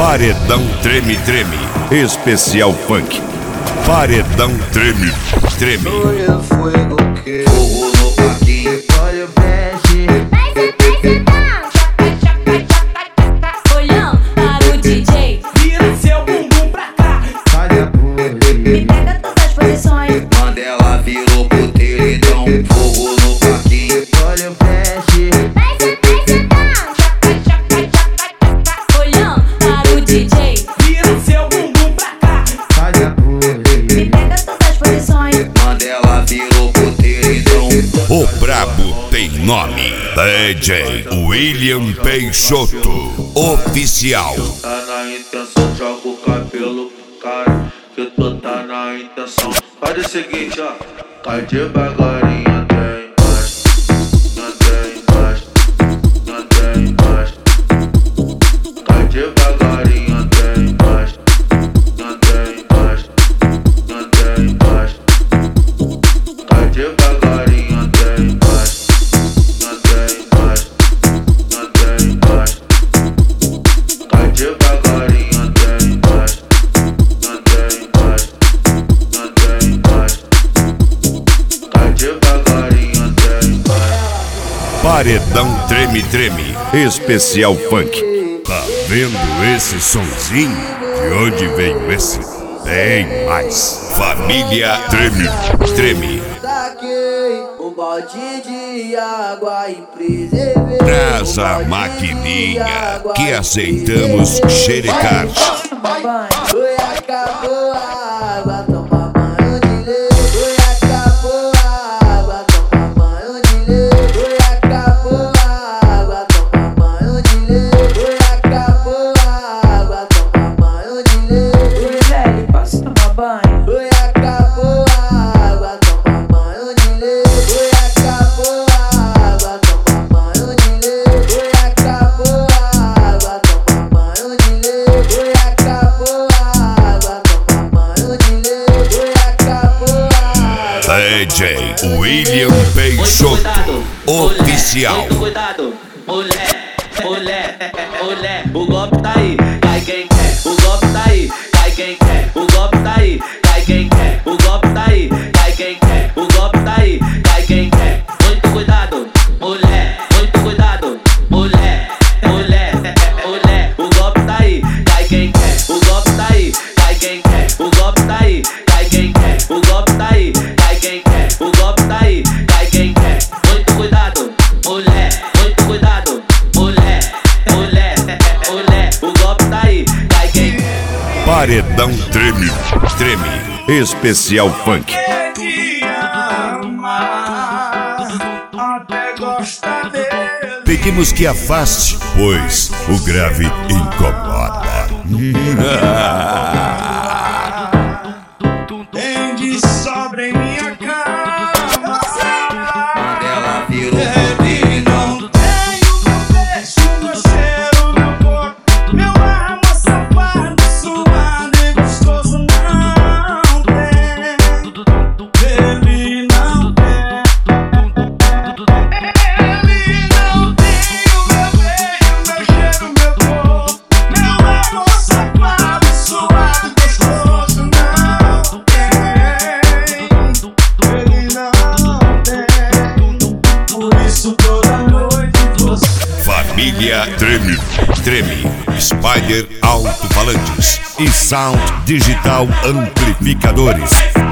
Paredão Treme Treme, especial funk. Paredão Treme Treme. Olha o fogo que fogo no parquinho. Olha o peixe. Olhão para o DJ. Vira seu bumbum pra cá. Olha a porra. Me pega todas as posições. Mandela virou puteiro, então fogo no parquinho. Olha o peixe. Olhão para o DJ. Vira seu bumbum pra cá. Olha a porra. Me pega todas as posições. Mandela virou puteiro, então O brabo tem nome. DJ William Peixoto, oficial. tá na intenção, joga o cabelo pro cara, que tu tá na intenção. Faz o seguinte, ó, cai devagarinho até embaixo, até embaixo, até embaixo. Cai devagarinho até embaixo, até embaixo, até embaixo. Cai devagarinho até embaixo, até embaixo, até embaixo. Cai devagarinho até embaixo, até embaixo, até embaixo. Cai devagarinho até embaixo. Paredão Treme Treme, especial funk. Tá vendo esse sonzinho? De onde veio esse? Tem mais. Família Treme Treme. Saquei um balde de água e preservei. Traz a maquininha que aceitamos xerecar. Foi, acabou a água, toma banho de leite. Foi, acabou a água, toma banho de leite. Foi, acabou a água, toma banho de leite. Foi, acabou a água, toma banho de leite. Oi, velho, posso tomar banho? Foi, acabou a água, toma banho de leite. Foi, acabou a água, toma banho de leite. Foi, acabou a água, toma banho de leite. Foi, acabou a água, toma banho de leite. Foi, acabou a água. DJ William Peixoto, oficial. Muito cuidado, mulher, mulher, mulher. O golpe tá aí, cai quem quer. O golpe tá aí, cai quem quer. O golpe tá aí, cai quem quer. O golpe tá aí, cai quem quer. O golpe tá aí, cai quem quer. Muito cuidado, mulher, muito cuidado, mulher, mulher, mulher. O golpe tá aí, cai quem quer. O golpe tá aí, cai quem quer. O golpe tá aí, cai quem quer. O golpe tá aí, cai quem quer. O golpe tá aí, cai quem quer. Muito cuidado, mulher, muito cuidado, mulher, mulher, mulher. O golpe tá aí, cai quem quer. Paredão Treme Treme, especial funk. Pedimos que afaste, pois o grave incomoda. Tem de sobra em minha cama. Mandela virou puteiro, Não tenho meu beijo, meu cheiro, meu corpo, meu amor safado, suado e gostoso. Não tem, ele não tem. Ele não tem o meu beijo, meu cheiro, meu corpo, meu amor safado, suado e gostoso. Não tem, ele não tem. Por isso toda noite você. Família Treme Treme, Spider Alto-Falantes e Sound Digital Amplificadores.